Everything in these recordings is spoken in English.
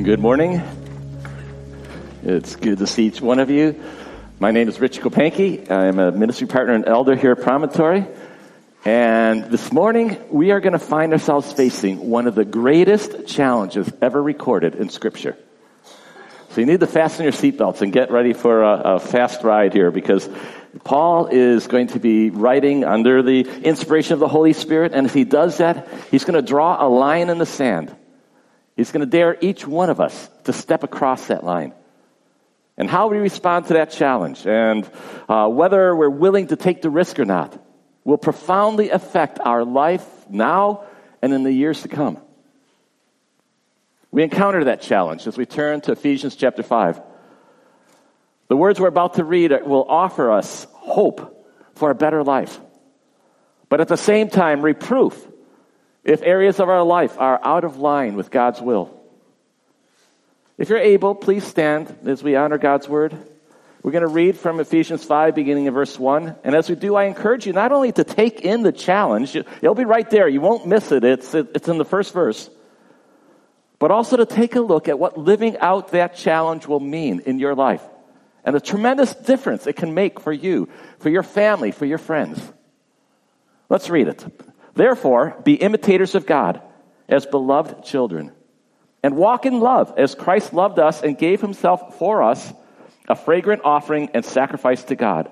Good morning. It's good to see each one of you. My name is Rich Kopanke. I'm a ministry partner and elder here at Promontory. And this morning, we are going to find ourselves facing one of the greatest challenges ever recorded in Scripture. So you need to fasten your seatbelts and get ready for a fast ride here, because Paul is going to be writing under the inspiration of the Holy Spirit. And if he does that, he's going to draw a line in the sand. He's going to dare each one of us to step across that line. And how we respond to that challenge and whether we're willing to take the risk or not will profoundly affect our life now and in the years to come. We encounter that challenge as we turn to Ephesians chapter 5. The words we're about to read will offer us hope for a better life, but at the same time, reproof if areas of our life are out of line with God's will. If you're able, please stand as we honor God's word. We're going to read from Ephesians 5, beginning in verse 1. And as we do, I encourage you not only to take in the challenge, it'll be right there, you won't miss it, it's in the first verse, but also to take a look at what living out that challenge will mean in your life, and the tremendous difference it can make for you, for your family, for your friends. Let's read it. Therefore, be imitators of God as beloved children, and walk in love as Christ loved us and gave himself for us, a fragrant offering and sacrifice to God.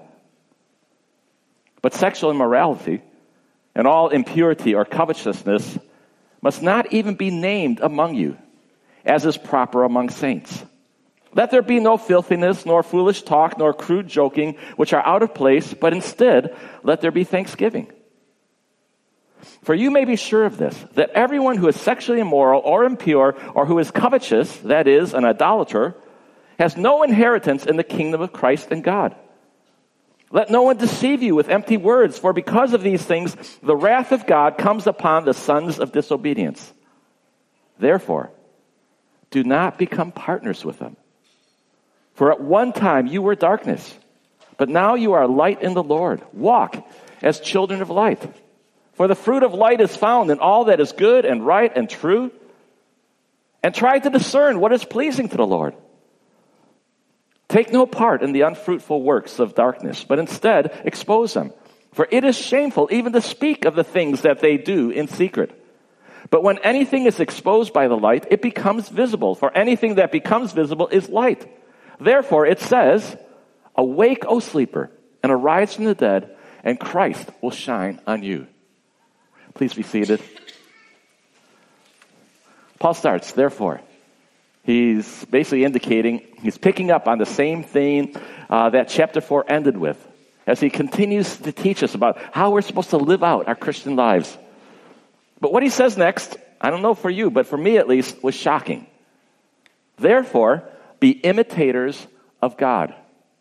But sexual immorality and all impurity or covetousness must not even be named among you, as is proper among saints. Let there be no filthiness, nor foolish talk, nor crude joking, which are out of place, but instead let there be thanksgiving. For you may be sure of this, that everyone who is sexually immoral or impure, or who is covetous, that is, an idolater, has no inheritance in the kingdom of Christ and God. Let no one deceive you with empty words, for because of these things, the wrath of God comes upon the sons of disobedience. Therefore, do not become partners with them. For at one time you were darkness, but now you are light in the Lord. Walk as children of light. For the fruit of light is found in all that is good and right and true. And try to discern what is pleasing to the Lord. Take no part in the unfruitful works of darkness, but instead expose them. For it is shameful even to speak of the things that they do in secret. But when anything is exposed by the light, it becomes visible. For anything that becomes visible is light. Therefore it says, awake, O sleeper, and arise from the dead, and Christ will shine on you. Please be seated. Paul starts, therefore. He's basically indicating, he's picking up on the same theme that chapter 4 ended with, as he continues to teach us about how we're supposed to live out our Christian lives. But what he says next, I don't know for you, but for me at least, was shocking. Therefore, be imitators of God.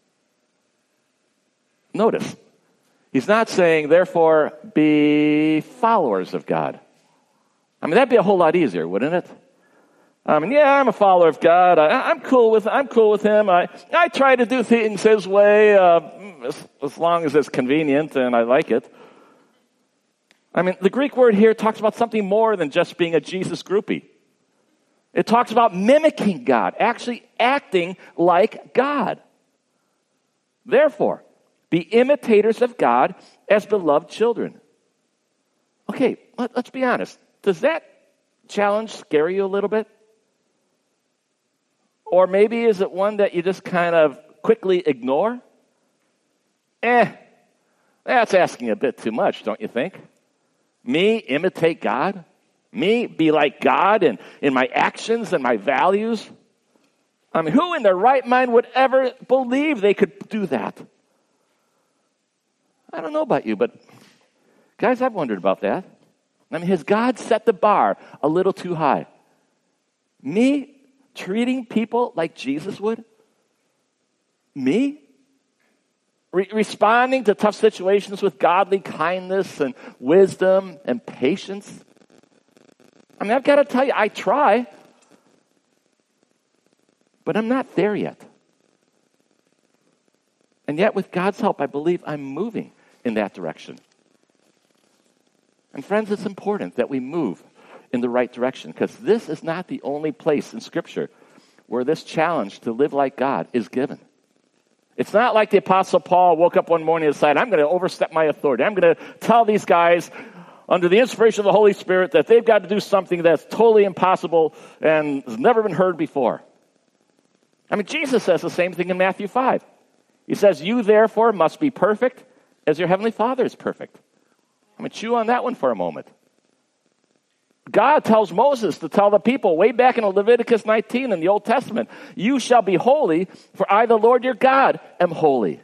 Notice, he's not saying, therefore, be followers of God. I mean, that'd be a whole lot easier, wouldn't it? I mean, yeah, I'm a follower of God. I'm cool with him. I try to do things his way, as long as it's convenient and I like it. I mean, the Greek word here talks about something more than just being a Jesus groupie. It talks about mimicking God, actually acting like God. Therefore, be imitators of God as beloved children. Okay, let's be honest. Does that challenge scare you a little bit? Or maybe is it one that you just kind of quickly ignore? That's asking a bit too much, don't you think? Me imitate God? Me be like God in my actions and my values? I mean, who in their right mind would ever believe they could do that? I don't know about you, but guys, I've wondered about that. I mean, has God set the bar a little too high? Me treating people like Jesus would? Me? Responding to tough situations with godly kindness and wisdom and patience? I mean, I've got to tell you, I try, but I'm not there yet. And yet, with God's help, I believe I'm moving in that direction. And friends, it's important that we move in the right direction, because this is not the only place in Scripture where this challenge to live like God is given. It's not like the Apostle Paul woke up one morning and decided, I'm going to overstep my authority. I'm going to tell these guys under the inspiration of the Holy Spirit that they've got to do something that's totally impossible and has never been heard before. I mean, Jesus says the same thing in Matthew 5. He says, you therefore must be perfect as your heavenly Father is perfect. I'm going to chew on that one for a moment. God tells Moses to tell the people way back in Leviticus 19 in the Old Testament, you shall be holy, for I, the Lord your God, am holy.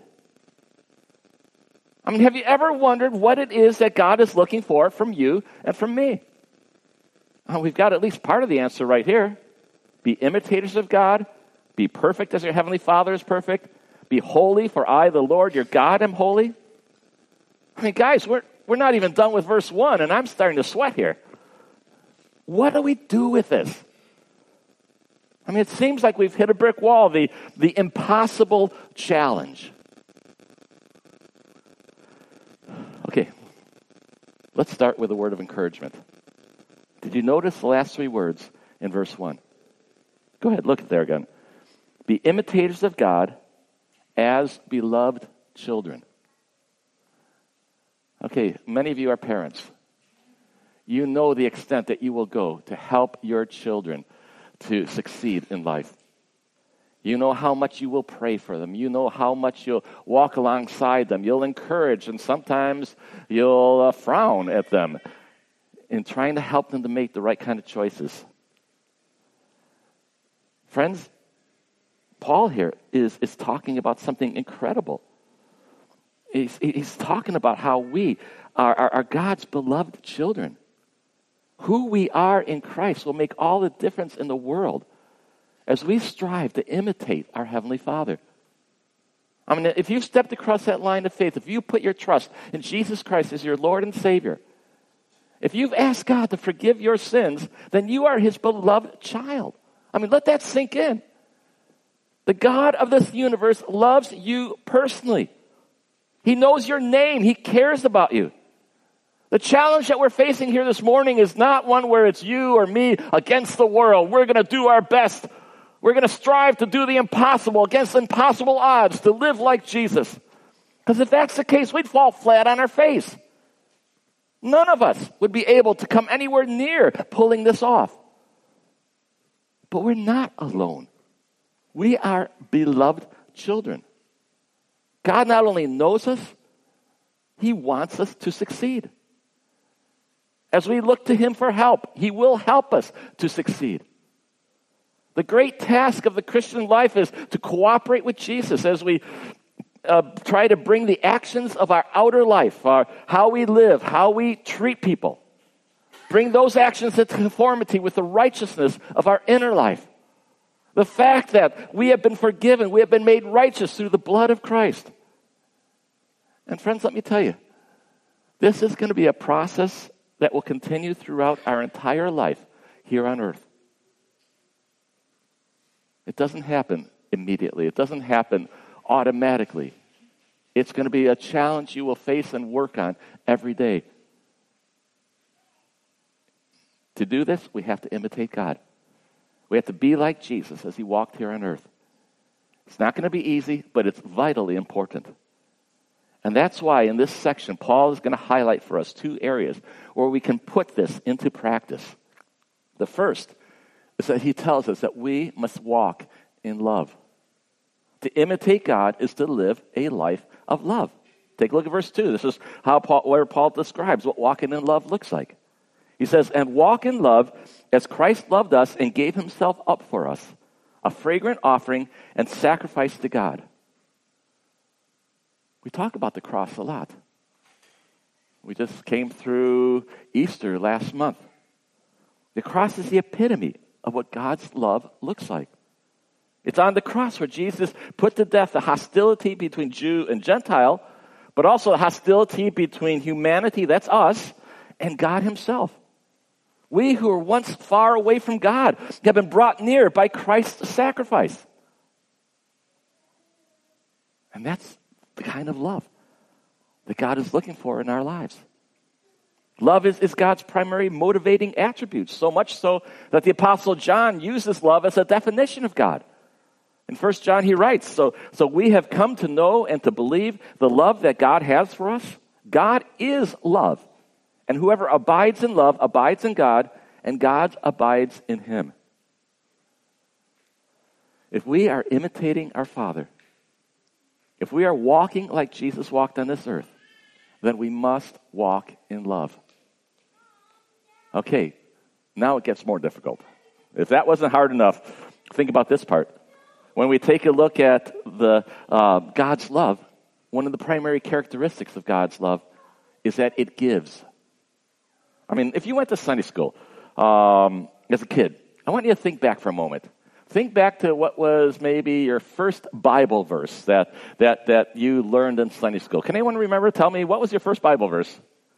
I mean, have you ever wondered what it is that God is looking for from you and from me? We've got at least part of the answer right here. Be imitators of God. Be perfect as your heavenly Father is perfect. Be holy, for I, the Lord your God, am holy. I mean, guys, we're not even done with verse 1, and I'm starting to sweat here. What do we do with this? I mean, it seems like we've hit a brick wall, the impossible challenge. Okay, let's start with a word of encouragement. Did you notice the last three words in verse 1? Go ahead, look at there again. Be imitators of God as beloved children. Okay, many of you are parents. You know the extent that you will go to help your children to succeed in life. You know how much you will pray for them. You know how much you'll walk alongside them. You'll encourage, and sometimes you'll frown at them in trying to help them to make the right kind of choices. Friends, Paul here is talking about something incredible. He's talking about how we are God's beloved children. Who we are in Christ will make all the difference in the world as we strive to imitate our Heavenly Father. I mean, if you've stepped across that line of faith, if you put your trust in Jesus Christ as your Lord and Savior, if you've asked God to forgive your sins, then you are His beloved child. I mean, let that sink in. The God of this universe loves you personally. He knows your name. He cares about you. The challenge that we're facing here this morning is not one where it's you or me against the world. We're going to do our best. We're going to strive to do the impossible against impossible odds to live like Jesus. Because if that's the case, we'd fall flat on our face. None of us would be able to come anywhere near pulling this off. But we're not alone. We are beloved children. God not only knows us, He wants us to succeed. As we look to Him for help, He will help us to succeed. The great task of the Christian life is to cooperate with Jesus as we try to bring the actions of our outer life, how we live, how we treat people, bring those actions into conformity with the righteousness of our inner life. The fact that we have been forgiven, we have been made righteous through the blood of Christ. And friends, let me tell you, this is going to be a process that will continue throughout our entire life here on earth. It doesn't happen immediately. It doesn't happen automatically. It's going to be a challenge you will face and work on every day. To do this, we have to imitate God. We have to be like Jesus as He walked here on earth. It's not going to be easy, but it's vitally important. And that's why in this section, Paul is going to highlight for us two areas where we can put this into practice. The first is that he tells us that we must walk in love. To imitate God is to live a life of love. Take a look at verse 2. This is where Paul describes what walking in love looks like. He says, and walk in love as Christ loved us and gave Himself up for us, a fragrant offering and sacrifice to God. We talk about the cross a lot. We just came through Easter last month. The cross is the epitome of what God's love looks like. It's on the cross where Jesus put to death the hostility between Jew and Gentile, but also the hostility between humanity, that's us, and God Himself. We who were once far away from God have been brought near by Christ's sacrifice. And that's the kind of love that God is looking for in our lives. Love is God's primary motivating attribute, so much so that the Apostle John uses love as a definition of God. In 1 John, he writes, so we have come to know and to believe the love that God has for us. God is love, and whoever abides in love abides in God, and God abides in him. If we are imitating our Father, if we are walking like Jesus walked on this earth, then we must walk in love. Okay, now it gets more difficult. If that wasn't hard enough, think about this part. When we take a look at the God's love, one of the primary characteristics of God's love is that it gives. I mean, if you went to Sunday school as a kid, I want you to think back for a moment. Think back to what was maybe your first Bible verse that you learned in Sunday school. Can anyone remember? Tell me, what was your first Bible verse?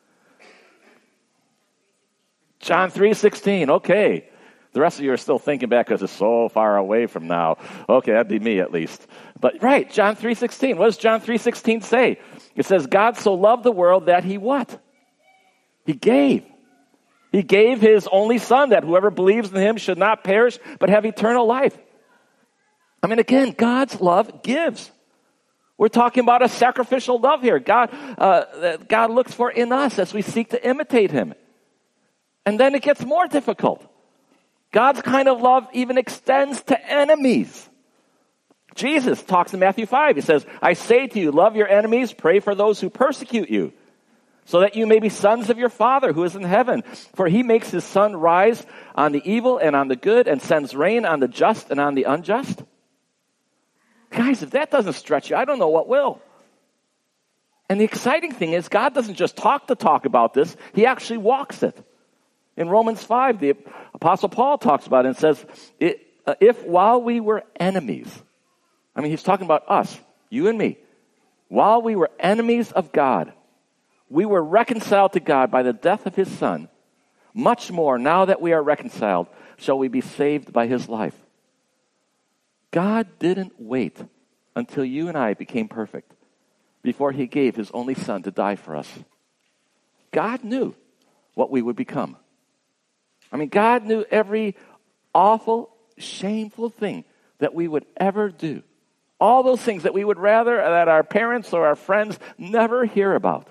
John 3:16. Okay. The rest of you are still thinking back because it's so far away from now. Okay, that'd be me at least. But right, John 3:16. What does John 3:16 say? It says, God so loved the world that he what? He gave. He gave his only son that whoever believes in him should not perish but have eternal life. I mean, again, God's love gives. We're talking about a sacrificial love here. God looks for in us as we seek to imitate him. And then it gets more difficult. God's kind of love even extends to enemies. Jesus talks in Matthew 5. He says, I say to you, love your enemies, pray for those who persecute you, so that you may be sons of your Father who is in heaven. For he makes his sun rise on the evil and on the good, and sends rain on the just and on the unjust. Guys, if that doesn't stretch you, I don't know what will. And the exciting thing is, God doesn't just talk the talk about this, he actually walks it. In Romans 5, the Apostle Paul talks about it and says, if while we were enemies, I mean, he's talking about us, you and me, while we were enemies of God, we were reconciled to God by the death of his Son. Much more, now that we are reconciled, shall we be saved by his life. God didn't wait until you and I became perfect before he gave his only Son to die for us. God knew what we would become. I mean, God knew every awful, shameful thing that we would ever do. All those things that we would rather that our parents or our friends never hear about.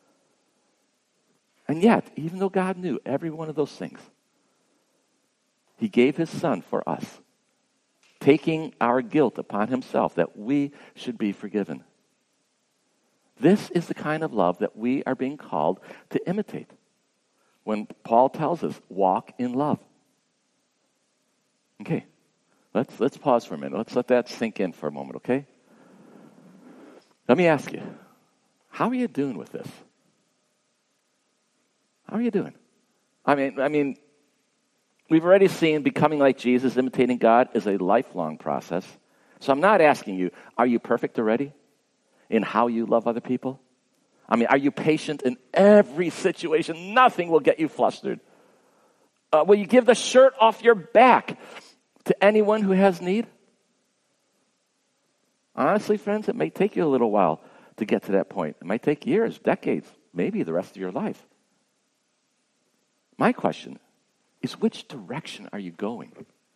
And yet, even though God knew every one of those things, he gave his Son for us, taking our guilt upon himself that we should be forgiven. This is the kind of love that we are being called to imitate. When Paul tells us, walk in love. Okay, let's pause for a minute. Let's let that sink in for a moment, okay? Let me ask you, how are you doing with this? How are you doing? I mean, we've already seen becoming like Jesus, imitating God, is a lifelong process. So I'm not asking you, are you perfect already in how you love other people? I mean, are you patient in every situation? Nothing will get you flustered. Will you give the shirt off your back to anyone who has need? Honestly, friends, it may take you a little while to get to that point. It might take years, decades, maybe the rest of your life. My question is, which direction are you going?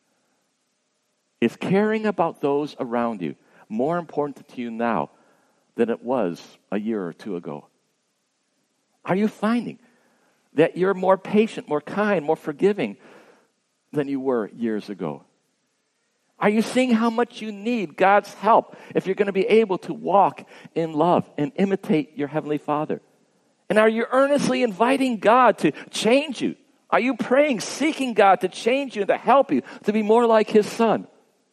Is caring about those around you more important to you now than it was a year or two ago? Are you finding that you're more patient, more kind, more forgiving than you were years ago? Are you seeing how much you need God's help if you're going to be able to walk in love and imitate your Heavenly Father? And are you earnestly inviting God to change you? Are you praying, seeking God to change you and to help you to be more like his Son?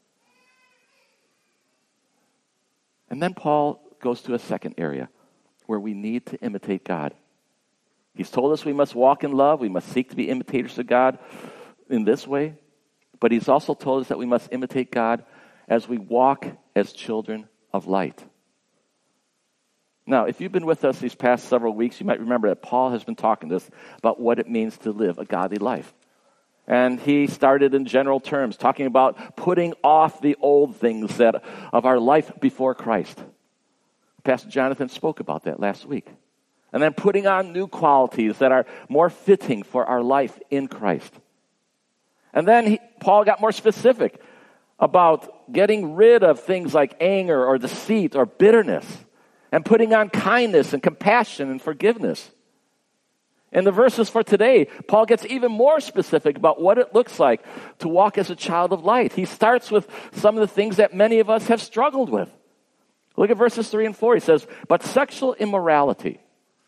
And then Paul goes to a second area where we need to imitate God. He's told us we must walk in love. We must seek to be imitators of God in this way. But he's also told us that we must imitate God as we walk as children of light. Now, if you've been with us these past several weeks, you might remember that Paul has been talking to us about what it means to live a godly life. And he started in general terms, talking about putting off the old things of our life before Christ. Pastor Jonathan spoke about that last week. and then putting on new qualities that are more fitting for our life in Christ. And then Paul got more specific about getting rid of things like anger or deceit or bitterness and putting on kindness and compassion and forgiveness. In the verses for today, Paul gets even more specific about what it looks like to walk as a child of light. He starts with some of the things that many of us have struggled with. Look at verses 3 and 4. He says, but sexual immorality.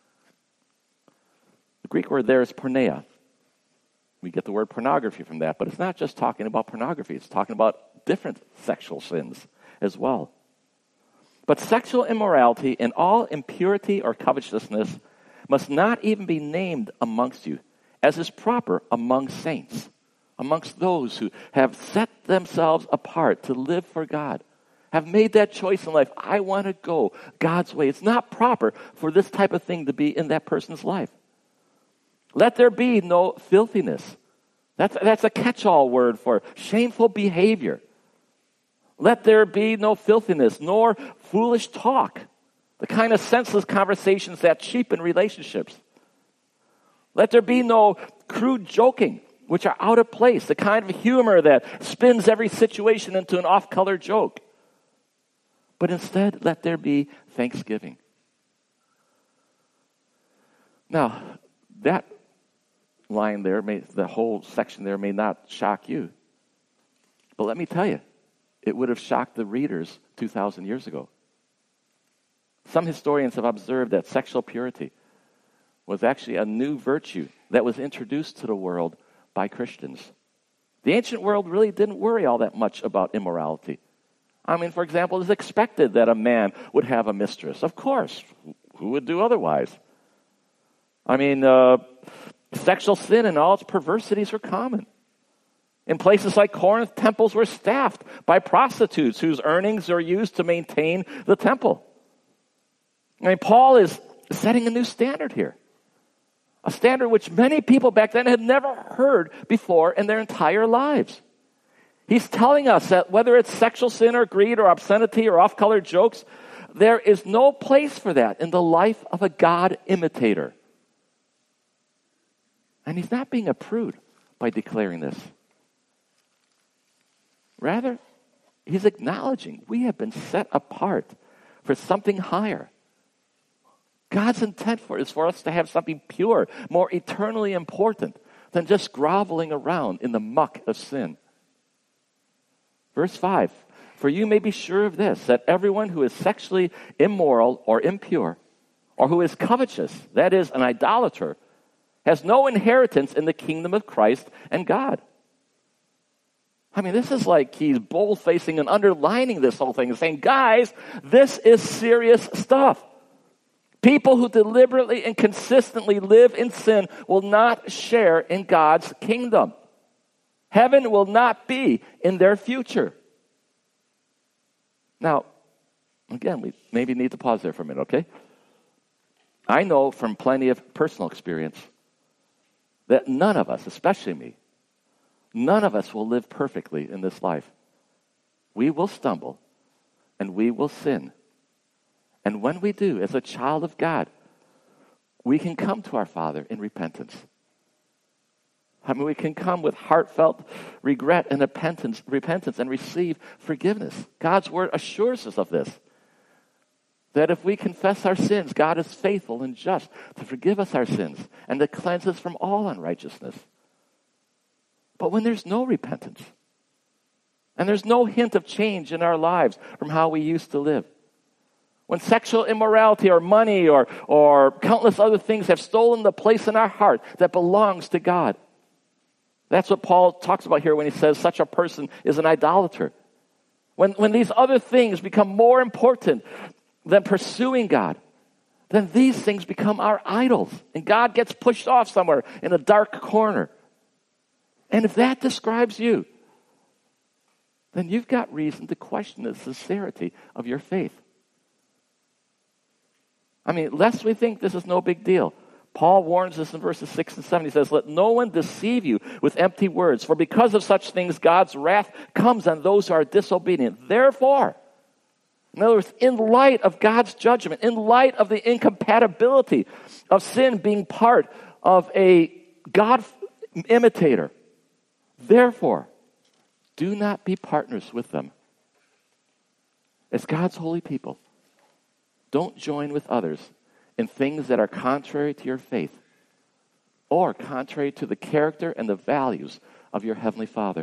The Greek word there is porneia. We get the word pornography from that, but it's not just talking about pornography. It's talking about different sexual sins as well. But sexual immorality and all impurity or covetousness must not even be named amongst you, as is proper among saints, amongst those who have set themselves apart to live for God, have made that choice in life. I want to go God's way. It's not proper for this type of thing to be in that person's life. Let there be no filthiness. That's a catch-all word for shameful behavior. Let there be no filthiness, nor foolish talk, the kind of senseless conversations that cheapen relationships. Let there be no crude joking, which are out of place, the kind of humor that spins every situation into an off-color joke. But instead, let there be thanksgiving. Now, that line there, the whole section there may not shock you. But let me tell you, it would have shocked the readers 2,000 years ago. Some historians have observed that sexual purity was actually a new virtue that was introduced to the world by Christians. The ancient world really didn't worry all that much about immorality. I mean, for example, it was expected that a man would have a mistress. Of course, who would do otherwise? I mean, sexual sin and all its perversities were common. In places like Corinth, temples were staffed by prostitutes whose earnings are used to maintain the temple. I mean, Paul is setting a new standard here. A standard which many people back then had never heard before in their entire lives. He's telling us that whether it's sexual sin or greed or obscenity or off-color jokes, there is no place for that in the life of a God imitator. And he's not being a prude by declaring this. Rather, he's acknowledging we have been set apart for something higher. God's intent is for us to have something pure, more eternally important than just groveling around in the muck of sin. Verse 5, for you may be sure of this, that everyone who is sexually immoral or impure, or who is covetous, that is, an idolater, has no inheritance in the kingdom of Christ and God. I mean, this is like he's bold-facing and underlining this whole thing and saying, guys, this is serious stuff. People who deliberately and consistently live in sin will not share in God's kingdom. Heaven will not be in their future. Now, again, we maybe need to pause there for a minute, okay? I know from plenty of personal experience that none of us, especially me, none of us will live perfectly in this life. We will stumble and we will sin. And when we do, as a child of God, we can come to our Father in repentance. I mean, we can come with heartfelt regret and repentance and receive forgiveness. God's word assures us of this. That if we confess our sins, God is faithful and just to forgive us our sins and to cleanse us from all unrighteousness. But when there's no repentance, and there's no hint of change in our lives from how we used to live, when sexual immorality or money or countless other things have stolen the place in our heart that belongs to God, that's what Paul talks about here when he says such a person is an idolater. When these other things become more important than pursuing God, then these things become our idols. And God gets pushed off somewhere in a dark corner. And if that describes you, then you've got reason to question the sincerity of your faith. I mean, lest we think this is no big deal. Paul warns us in verses 6 and 7. He says, let no one deceive you with empty words, for because of such things God's wrath comes on those who are disobedient. Therefore, In other words, in light of God's judgment, in light of the incompatibility of sin being part of a God imitator, therefore, do not be partners with them. As God's holy people, don't join with others in things that are contrary to your faith or contrary to the character and the values of your Heavenly Father.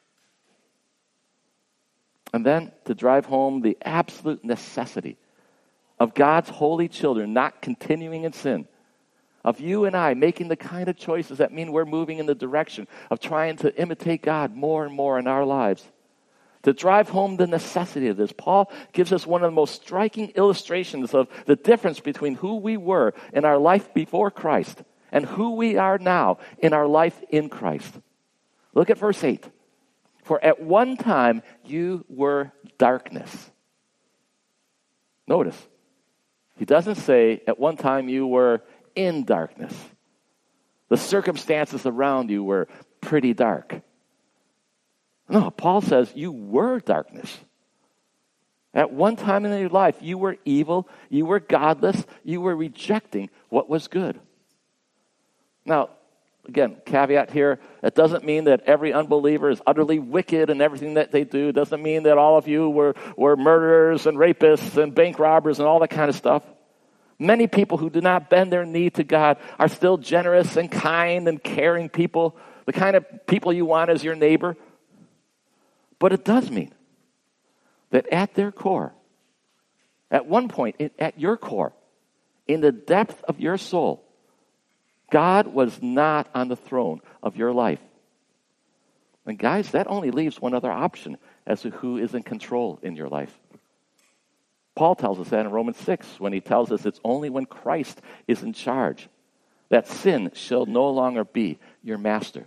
And then to drive home the absolute necessity of God's holy children not continuing in sin, of you and I making the kind of choices that mean we're moving in the direction of trying to imitate God more and more in our lives. To drive home the necessity of this, Paul gives us one of the most striking illustrations of the difference between who we were in our life before Christ and who we are now in our life in Christ. Look at verse 8. For at one time you were darkness. Notice, he doesn't say at one time you were in darkness. The circumstances around you were pretty dark. No, Paul says you were darkness. At one time in your life, you were evil, you were godless, you were rejecting what was good. Now, again, caveat here, it doesn't mean that every unbeliever is utterly wicked in everything that they do. It doesn't mean that all of you were murderers and rapists and bank robbers and all that kind of stuff. Many people who do not bend their knee to God are still generous and kind and caring people, the kind of people you want as your neighbor. But it does mean that at their core, at one point, at your core, in the depth of your soul, God was not on the throne of your life. And guys, that only leaves one other option as to who is in control in your life. Paul tells us that in Romans 6 when he tells us it's only when Christ is in charge that sin shall no longer be your master.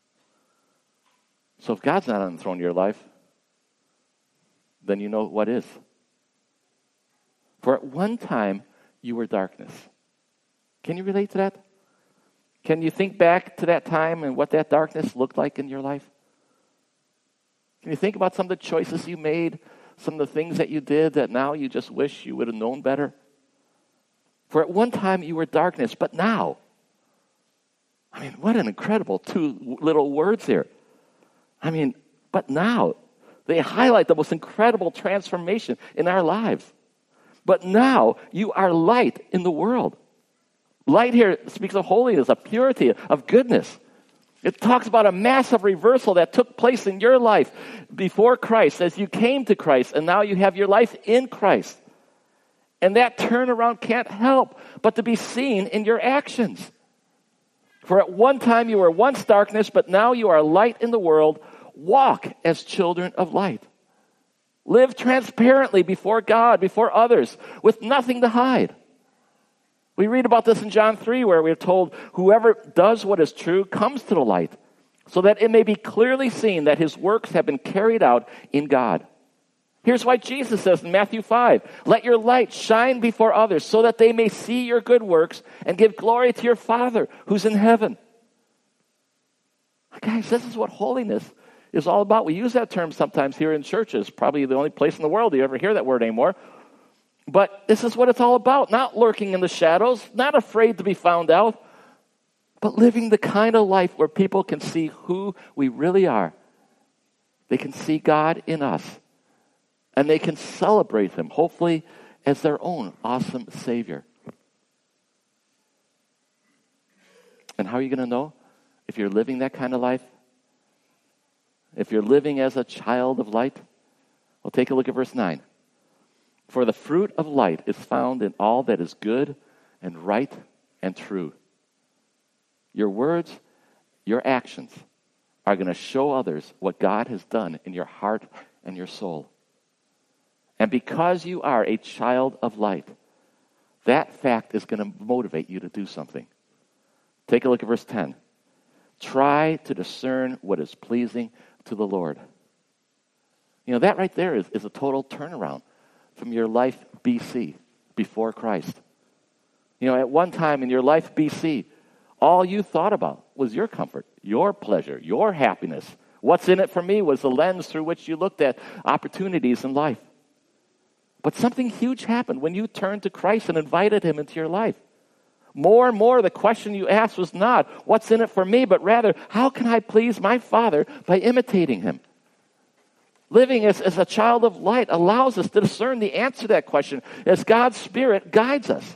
So if God's not on the throne of your life, then you know what is. For at one time, you were darkness. Can you relate to that? Can you think back to that time and what that darkness looked like in your life? Can you think about some of the choices you made, some of the things that you did that now you just wish you would have known better? For at one time, you were darkness, but now, I mean, what an incredible two little words here. I mean, but now, they highlight the most incredible transformation in our lives. But now, you are light in the world. Light here speaks of holiness, of purity, of goodness. It talks about a massive reversal that took place in your life before Christ as you came to Christ, and now you have your life in Christ. And that turnaround can't help but to be seen in your actions. For at one time you were once darkness, but now you are light in the world. Walk as children of light. Live transparently before God, before others, with nothing to hide. We read about this in John 3, where we are told, whoever does what is true comes to the light, so that it may be clearly seen that his works have been carried out in God. Here's why Jesus says in Matthew 5, let your light shine before others, so that they may see your good works and give glory to your Father who's in heaven. Guys, this is what holiness is all about. We use that term sometimes here in churches, probably the only place in the world you ever hear that word anymore. But this is what it's all about, not lurking in the shadows, not afraid to be found out, but living the kind of life where people can see who we really are. They can see God in us, and they can celebrate Him, hopefully, as their own awesome Savior. And how are you going to know if you're living that kind of life? If you're living as a child of light? Well, take a look at verse 9. For the fruit of light is found in all that is good and right and true. Your words, your actions are going to show others what God has done in your heart and your soul. And because you are a child of light, that fact is going to motivate you to do something. Take a look at verse 10. Try to discern what is pleasing to the Lord. You know, that right there is a total turnaround from your life BC, before Christ. You know, at one time in your life BC, all you thought about was your comfort, your pleasure, your happiness. What's in it for me was the lens through which you looked at opportunities in life. But something huge happened when you turned to Christ and invited him into your life. More and more, the question you asked was not, what's in it for me? But rather, how can I please my Father by imitating him? Living as a child of light allows us to discern the answer to that question as God's Spirit guides us.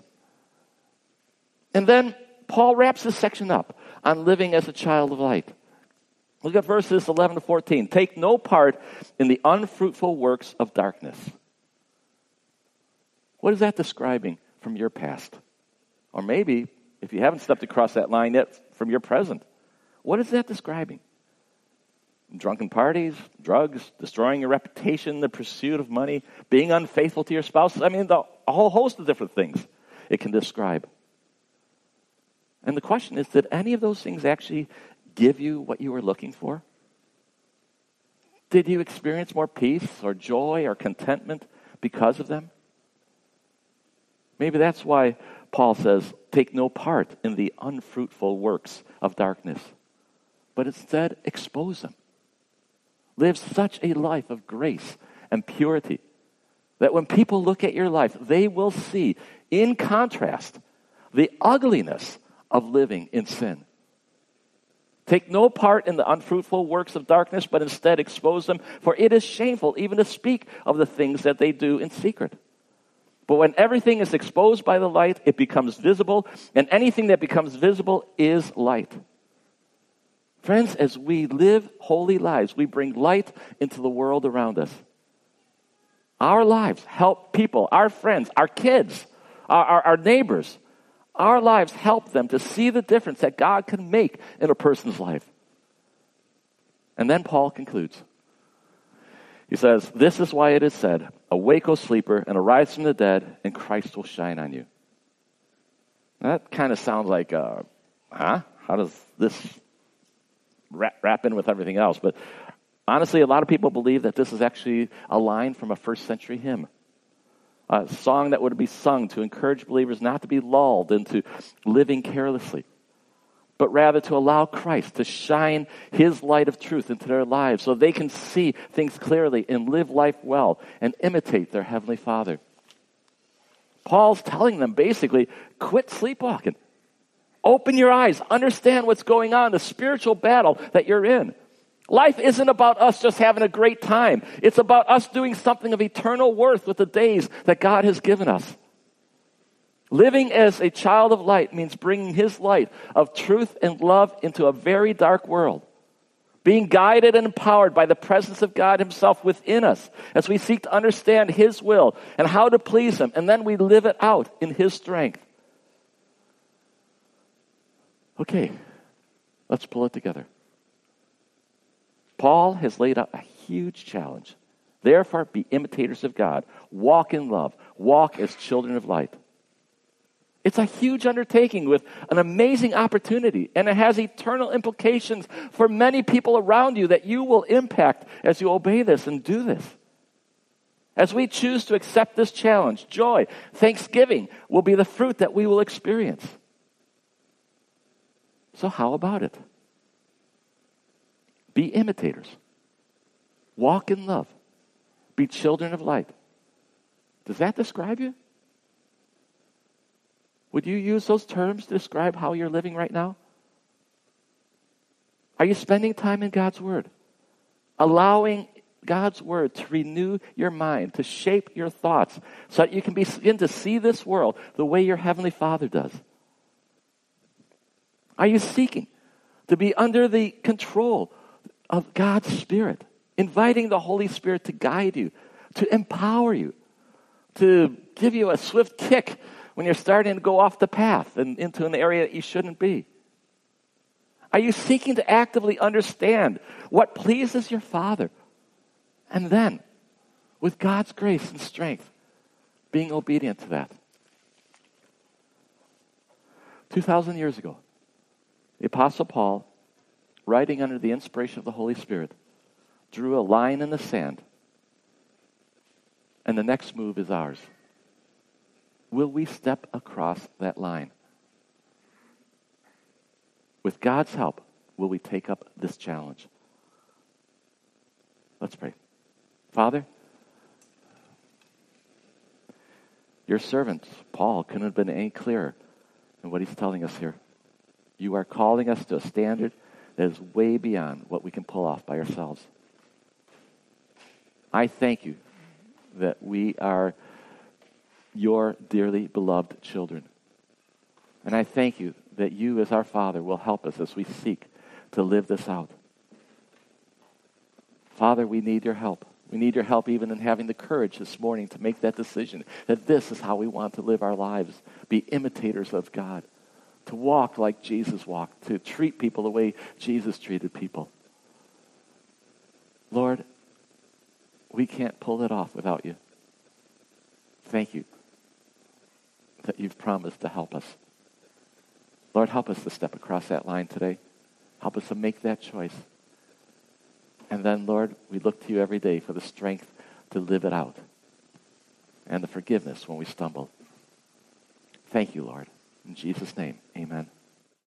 And then Paul wraps this section up on living as a child of light. Look at verses 11 to 14. Take no part in the unfruitful works of darkness. What is that describing from your past? Or maybe, if you haven't stepped across that line yet, from your present. What is that describing? Drunken parties, drugs, destroying your reputation, the pursuit of money, being unfaithful to your spouse. I mean, a whole host of different things it can describe. And the question is, did any of those things actually give you what you were looking for? Did you experience more peace or joy or contentment because of them? Maybe that's why Paul says, take no part in the unfruitful works of darkness, but instead expose them. Live such a life of grace and purity that when people look at your life, they will see, in contrast, the ugliness of living in sin. Take no part in the unfruitful works of darkness, but instead expose them, for it is shameful even to speak of the things that they do in secret. But when everything is exposed by the light, it becomes visible, and anything that becomes visible is light. Friends, as we live holy lives, we bring light into the world around us. Our lives help people, our friends, our kids, our neighbors. Our lives help them to see the difference that God can make in a person's life. And then Paul concludes. He says, this is why it is said, awake, O sleeper, and arise from the dead, and Christ will shine on you. Now, that kind of sounds like, how does this wrap in with everything else? But honestly, a lot of people believe that this is actually a line from a first century hymn. A song that would be sung to encourage believers not to be lulled into living carelessly, but rather to allow Christ to shine his light of truth into their lives so they can see things clearly and live life well and imitate their Heavenly Father. Paul's telling them basically, quit sleepwalking. Open your eyes. Understand what's going on, the spiritual battle that you're in. Life isn't about us just having a great time. It's about us doing something of eternal worth with the days that God has given us. Living as a child of light means bringing his light of truth and love into a very dark world. Being guided and empowered by the presence of God himself within us as we seek to understand his will and how to please him, and then we live it out in his strength. Okay, let's pull it together. Paul has laid out a huge challenge. Therefore, be imitators of God. Walk in love. Walk as children of light. It's a huge undertaking with an amazing opportunity, and it has eternal implications for many people around you that you will impact as you obey this and do this. As we choose to accept this challenge, joy, thanksgiving will be the fruit that we will experience. So how about it? Be imitators. Walk in love. Be children of light. Does that describe you? Would you use those terms to describe how you're living right now? Are you spending time in God's Word? Allowing God's Word to renew your mind, to shape your thoughts, so that you can begin to see this world the way your Heavenly Father does? Are you seeking to be under the control of God's Spirit, inviting the Holy Spirit to guide you, to empower you, to give you a swift kick when you're starting to go off the path and into an area that you shouldn't be? Are you seeking to actively understand what pleases your Father? And then, with God's grace and strength, being obedient to that. 2,000 years ago, the Apostle Paul, writing under the inspiration of the Holy Spirit, drew a line in the sand. And the next move is ours. Will we step across that line? With God's help, will we take up this challenge? Let's pray. Father, Your servant, Paul, couldn't have been any clearer in what he's telling us here. You are calling us to a standard that is way beyond what we can pull off by ourselves. I thank you that we are your dearly beloved children. And I thank you that you, as our Father, will help us as we seek to live this out. Father, we need your help. We need your help even in having the courage this morning to make that decision that this is how we want to live our lives, be imitators of God, to walk like Jesus walked, to treat people the way Jesus treated people. Lord, we can't pull it off without you. Thank you that you've promised to help us. Lord, help us to step across that line today. Help us to make that choice. And then, Lord, we look to you every day for the strength to live it out and the forgiveness when we stumble. Thank you, Lord. In Jesus' name, amen.